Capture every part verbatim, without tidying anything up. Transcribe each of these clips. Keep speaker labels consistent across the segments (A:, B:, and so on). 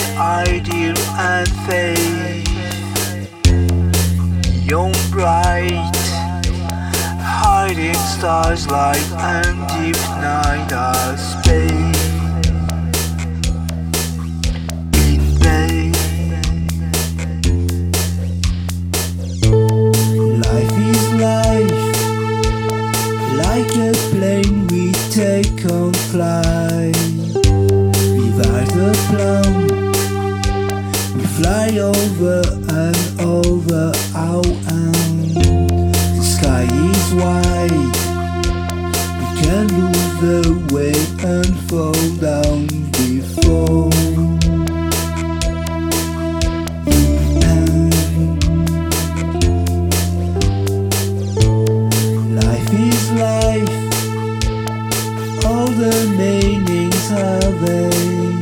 A: ideal and faith. Neon bright, hiding stars light and deep night of space. In vain.
B: Life is life, like a plane we take on flight. Without a plan, we fly over and over our end. The sky is wide, we can lose the way and fall down before the end. Life is life, all the meanings are vain.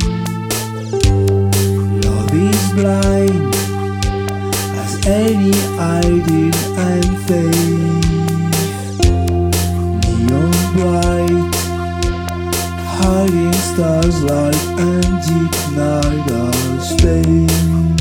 B: Love is blind as any ideal and faith. Neon bright, hiding stars light and deep night of space.